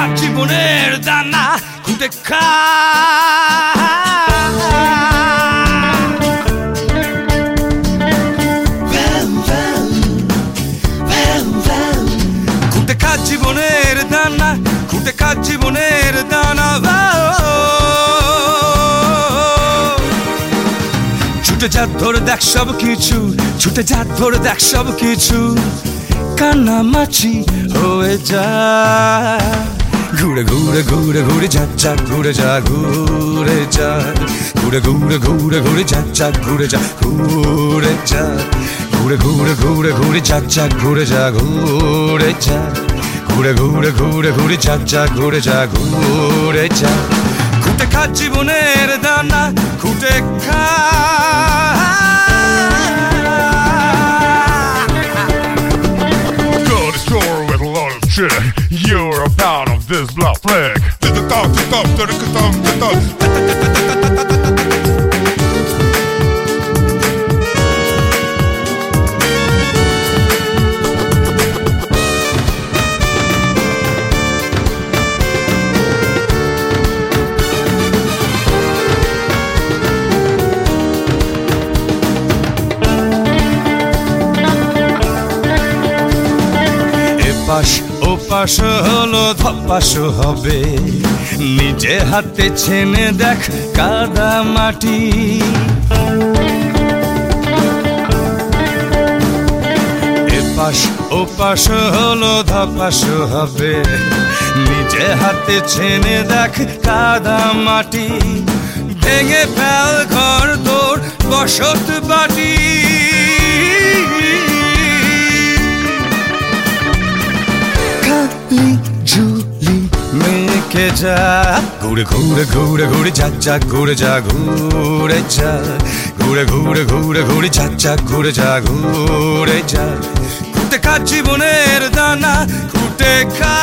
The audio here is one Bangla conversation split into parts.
জীবনের দানা খুঁটে খা খুঁটে খা জীবনের দানা খুঁটে খা জীবনের দানা ছুটে যা ধরে দেখ সব কিছু ছুটে যা ধরে দেখ সব কিছু কান্নামাছি হয়ে যা ঘুরে ঘুরে ঘুরে ঘুরে যা যা ঘুরে যা ঘুরে যা ঘুরে ঘুরে ঘুরে ঘুরে যা যা ঘুরে যা ঘুরে যা ঘুরে ঘুরে ঘুরে ঘুরে যা যা ঘুরে যা ঘুরে যা ঘুরে ঘুরে ঘুরে ঘুরে যা যা ঘুরে যা ঘুরে যা খুঁটে খা জীবনের দানা খুঁটে খা You're a part of this blood flag. ওপাশ হলো ধপাস হবে নিজে হাতে ছেনে দেখ কাদা মাটি এপাশ ওপাশ হলো ধপাস হবে নিজে হাতে ছেনে দেখ কাদা মাটি ভেঙে ফেল ঘর তোর বসত বাটি ঝুলি মেখে যা ঘুরে ঘুরে ঘুরে ঘুরে যা যা ঘুরে যা ঘুরে যা ঘুরে ঘুরে ঘুরে ঘুরে যা যা ঘুরে যা ঘুরে যা খুঁটে খা জীবনের দানা খুঁটে খা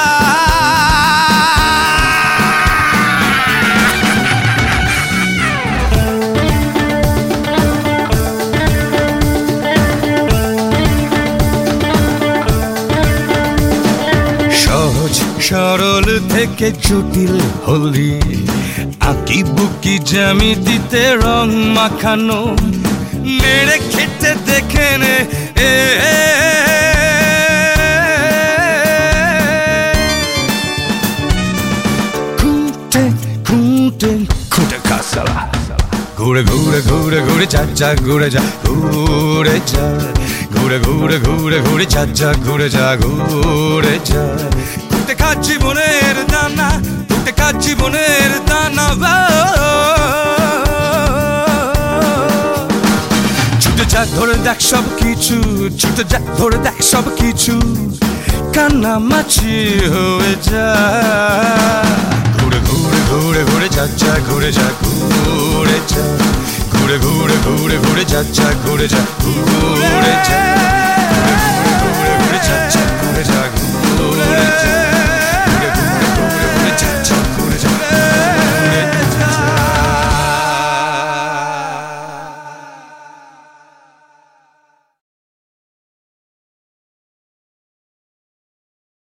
সরল থেকে জটিল হলি আঁকি বুকি জ্যামিতিতে রং মাখানো মেরে খেতে দেখে নে খুঁটে খুঁটে খুঁটে খা সালা ঘুরে ঘুরে ঘুরে ঘুরে যা যা ঘুরে যা ঘুরে যা ঘুরে ঘুরে ঘুরে ঘুরে যা যা ঘুরে যা ঘুরে যা খুঁটে খা জীবনের দানা খুঁটে খা জীবনের দানা ছুটে যা ধরে দেখ সব কিছু ছুটে যা ধরে দেখ সব কিছু কান্নামাছি হয়ে যা ঘুরে ঘুরে ঘুরে ঘুরে যা যা ঘুরে যা ঘুরে যা ঘুরে ঘুরে ঘুরে ঘুরে যা যা ঘুরে যা ঘুরে